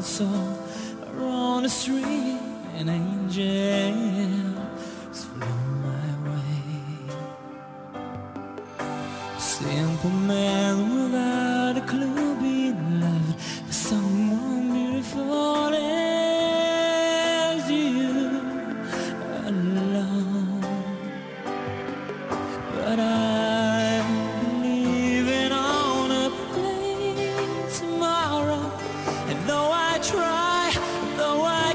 soul are on the street, and angels flew my way. Simple man without a clue, being loved by someone beautiful as you alone. But I'm leaving on a plane tomorrow, and though I try, though I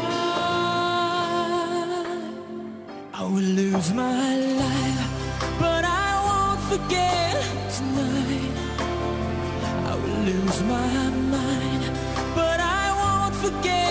cry, I will lose my life, but I won't forget tonight. I will lose my mind, but I won't forget.